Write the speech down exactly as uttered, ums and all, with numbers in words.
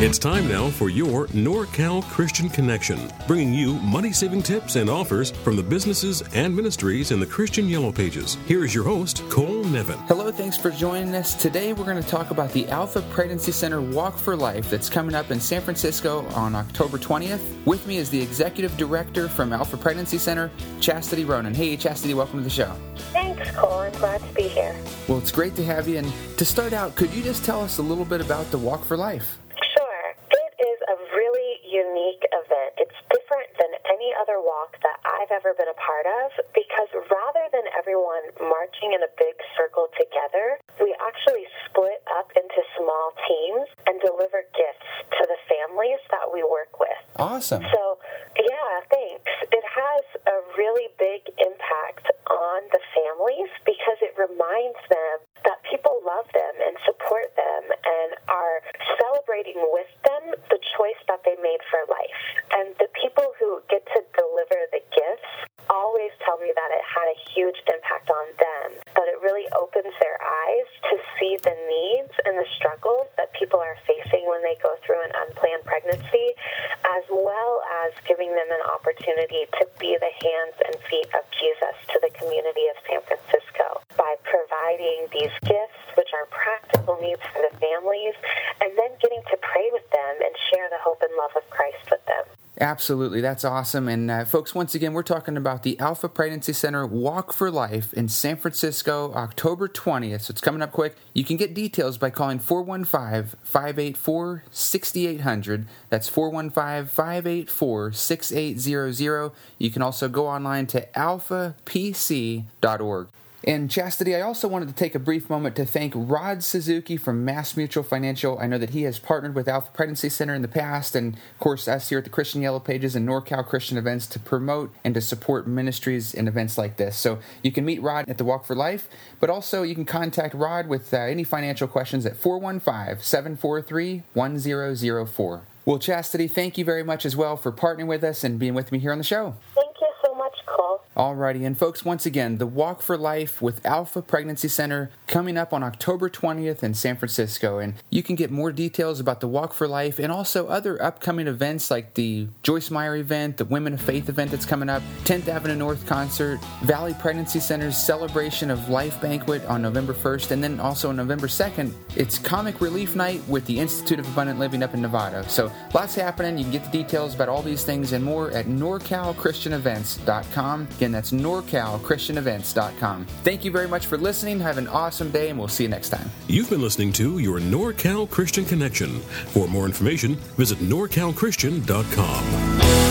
It's time now for your NorCal Christian Connection, bringing you money-saving tips and offers from the businesses and ministries in the Christian Yellow Pages. Here is your host, Cole Nevin. Hello, thanks for joining us. Today we're going to talk about the Alpha Pregnancy Center Walk for Life that's coming up in San Francisco on October twentieth. With me is the Executive Director from Alpha Pregnancy Center, Chastity Ronan. Hey, Chastity, welcome to the show. Thanks, Cole. I'm glad to be here. Well, it's great to have you. And to start out, could you just tell us a little bit about the Walk for Life? Unique event. It's different than any other walk that I've ever been a part of because rather than everyone marching in a big circle together, we actually split up into small teams and deliver gifts to the families that we work with. Awesome. So, yeah, thanks. It has a really big impact on the families because it reminds them that people love them and support them and are celebrating with them the choice that they made for life. And the people who get to deliver the gifts always tell me that it had a huge impact on them, that it really opens their eyes to see the needs and the struggles that people are facing when they go through an unplanned pregnancy, as well as giving them an opportunity to be the hands and feet of Jesus to the community of San Francisco by providing these gifts, which are practical needs for the families, and then getting to pray with them and share the hope and love of Christ with them. Absolutely. That's awesome. And uh, folks, once again, we're talking about the Alpha Pregnancy Center Walk for Life in San Francisco, October twentieth. So it's coming up quick. You can get details by calling four one five, five eight four, six eight zero zero. That's four one five, five eight four, six eight zero zero. You can also go online to alpha p c dot org. And Chastity, I also wanted to take a brief moment to thank Rod Suzuki from Mass Mutual Financial. I know that he has partnered with Alpha Pregnancy Center in the past, and of course us here at the Christian Yellow Pages and NorCal Christian Events to promote and to support ministries and events like this. So you can meet Rod at the Walk for Life, but also you can contact Rod with uh, any financial questions at four one five, seven four three, one zero zero four. Well, Chastity, thank you very much as well for partnering with us and being with me here on the show. Thank you so much, Cole. Alrighty, and folks, once again, the Walk for Life with Alpha Pregnancy Center coming up on October twentieth in San Francisco. And you can get more details about the Walk for Life and also other upcoming events like the Joyce Meyer event, the Women of Faith event that's coming up, tenth Avenue North concert, Valley Pregnancy Center's Celebration of Life banquet on November first, and then also on November second, it's Comic Relief Night with the Institute of Abundant Living up in Nevada. So lots happening. You can get the details about all these things and more at norcal christian events dot com. Again, that's norcal christian events dot com. Thank you very much for listening. Have an awesome day, and we'll see you next time. You've been listening to your NorCal Christian Connection. For more information, visit norcal christian dot com.